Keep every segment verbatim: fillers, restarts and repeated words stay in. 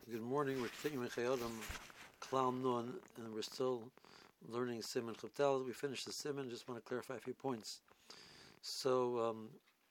Good morning. We're continuing Chayodim Klal Nun, and we're still learning Siman Chavtal. We finished the Siman. Just want to clarify a few points. So um,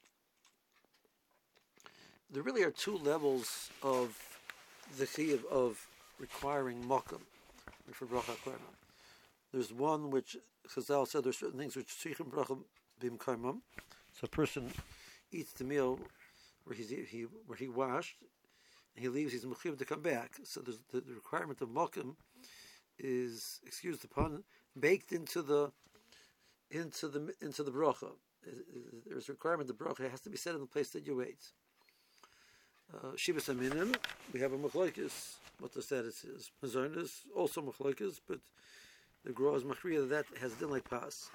there really are two levels of the chiyuv of requiring mokum for bracha karna. There's one which Chazal said there's certain things which tzrichim bracha bimkaimam. So a person eats the meal where he's he where he washed. He leaves, he's mechuyev to come back. So the, the requirement of mokum is, excuse the pun, baked into the into the into the bracha. There's a requirement the bracha has to be said in the place that you ate. Uh, Shivas Aminim, we have a machlokes. What the status is? Mazonis also machlokes, but the Gra is machriya that has din like pas.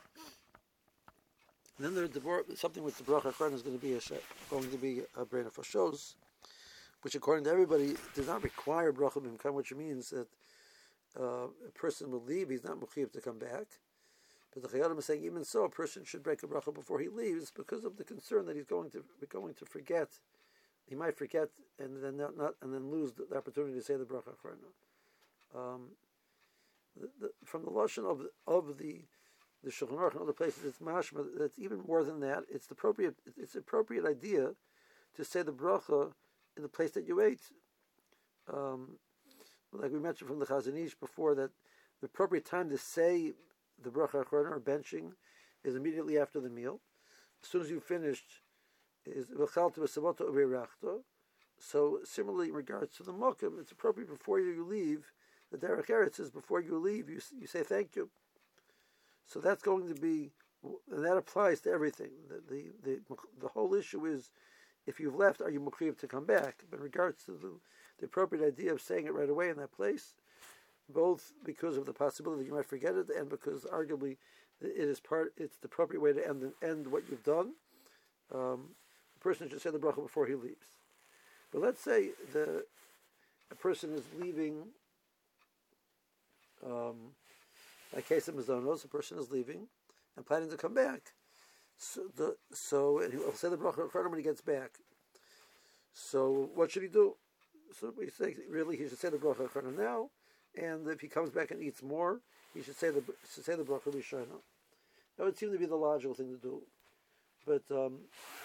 And then there's the, something with the bracha karna is going to be a going to be a brain of fashos, which according to everybody does not require bracha b'mkam, which means that uh, a person will leave, he's not mechuyev to come back. But the Chayyim is saying even so, a person should break a bracha before he leaves because of the concern that he's going to going to forget. He might forget and then not, not and then lose the, the opportunity to say the bracha acharna. Um, the, the, from the lashon of of the the Shulchan Aruch and other places, it's mashma. That's even more than that. It's the appropriate. It's the appropriate idea to say the bracha in the place that you ate. Um, like we mentioned from the Chazon Ish before, that the appropriate time to say the bracha acharna or benching is immediately after the meal. As soon as you've finished, is v'chalta v'savota u'beirachta. So similarly in regards to the mokum, it's appropriate before you leave. The derech eretz is before you leave, you you say thank you. So that's going to be, and that applies to everything. The the the, the whole issue is, if you've left, are you mechuyev to come back? But in regards to the, the appropriate idea of saying it right away in that place, both because of the possibility that you might forget it, and because arguably it is part, it's the appropriate way to end end what you've done. Um, the person should say the bracha before he leaves. But let's say the a person is leaving. Um, by case of mazonos, a person is leaving and planning to come back. So, the, so and he'll say the bracha when he gets back. So what should he do? So we say really he should say the bracha now, and if he comes back and eats more, he should say the should say the bracha rishona. That would seem to be the logical thing to do. But um,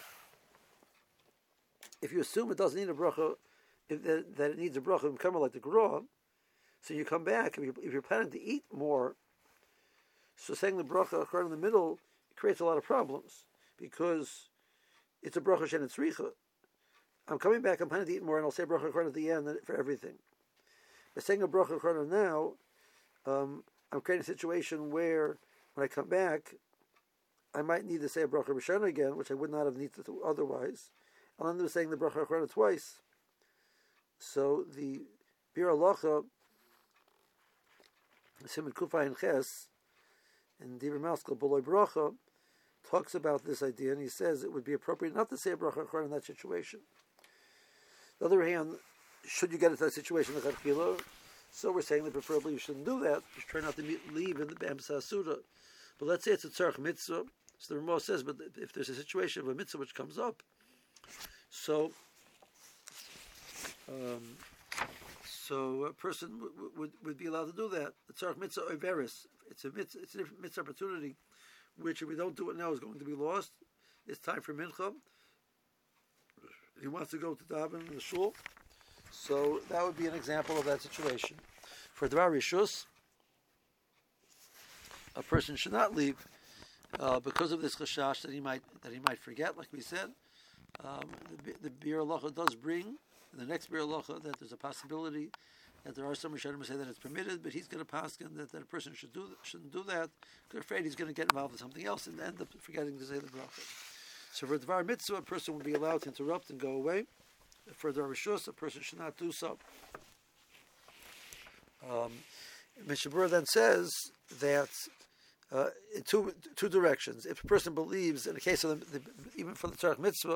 if you assume it doesn't need a bracha, if that, that it needs a bracha, come like the Gra, so you come back. If, you, if you're planning to eat more, so saying the bracha in the middle creates a lot of problems because it's a bracha shen tzricha. I'm coming back, I'm planning to eat more, and I'll say bracha at the end for everything. By saying a bracha now, um, I'm creating a situation where when I come back, I might need to say a bracha rishona again, which I would not have needed to otherwise. And then they're saying the bracha twice. So the Bir Halacha, Simon Kufay and Ches, and Dibur Maskal B'loi Bracha talks about this idea, and he says it would be appropriate not to say a bracha in that situation. On the other hand, should you get into that situation like Achila, so we're saying that preferably you shouldn't do that. You try not to leave in the B'amsa Suda. But let's say it's a tzarech mitzvah. So the Ramah says, but if there's a situation of a mitzvah which comes up, so um, so a person w- would would be allowed to do that. The tzarech mitzvah overis. It's a mitzvah, it's a mitzvah opportunity, which if we don't do it now is going to be lost. It's time for mincha. He wants to go to daven in the shul, so that would be an example of that situation. For Dvar Rishus, a person should not leave uh, because of this chashash that he might that he might forget. Like we said, um, the, the Bir Halacha does bring in the next Bir Halacha that there's a possibility that there are some Rishonim who say that it's permitted, but he's going to paskin that, that a person should do shouldn't do that. They're afraid he's going to get involved in something else and end up forgetting to say the bracha. So for Dvar Mitzvah, a person would be allowed to interrupt and go away. For Dvar Rishus, a person should not do so. Um, Mishabur then says that uh, in two two directions. If a person believes, in the case of the, the even for the Tzarech Mitzvah,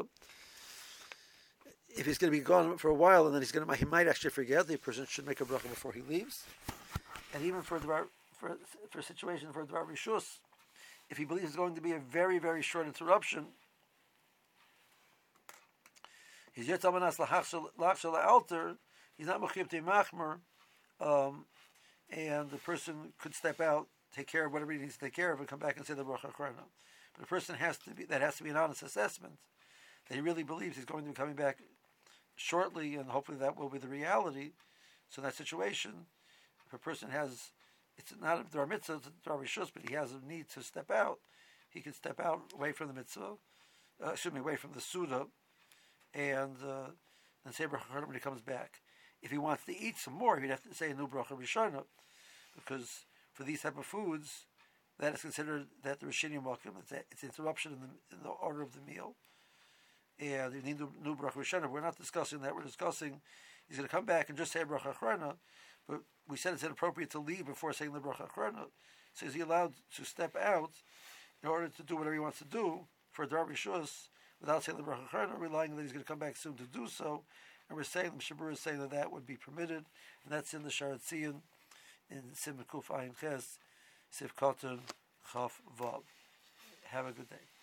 if he's going to be gone for a while and then he's going to, he might actually forget, the person should make a bracha before he leaves. And even for the for for a situation for Dvar Rishus, if he believes it's going to be a very very short interruption, he's yet alter. he's not Mechiyuv to Machmer, um, and the person could step out, take care of whatever he needs to take care of, and come back and say the Bracha Achrona. But a person has to be, that has to be an honest assessment, that he really believes he's going to be coming back shortly, and hopefully that will be the reality. So in that situation, if a person has, it's not a Dar Mitzvah, it's a Dar Rishus, but he has a need to step out, he can step out away from the Mitzvah, uh, excuse me, away from the Suda, and uh, and say Bracha Achrona when he comes back. If he wants to eat some more, he'd have to say a new Bracha Rishona, because for these type of foods, that is considered that the Rishinim Mokim, it's, it's interruption in the, in the order of the meal. And you need new Bracha Rishona. We're not discussing that. We're discussing he's going to come back and just say Bracha Achrona, but we said it's inappropriate to leave before saying the Bracha Achrona. So is he allowed to step out in order to do whatever he wants to do for a Dar Rishus without saying the Bracha Achrona, relying that he's going to come back soon to do so? And we're saying, the Mishabura is saying that that would be permitted, and that's in the Sharat Zion, in Simon Kuf Ayin Ches, Sif Koton Chaf Vav. Have a good day.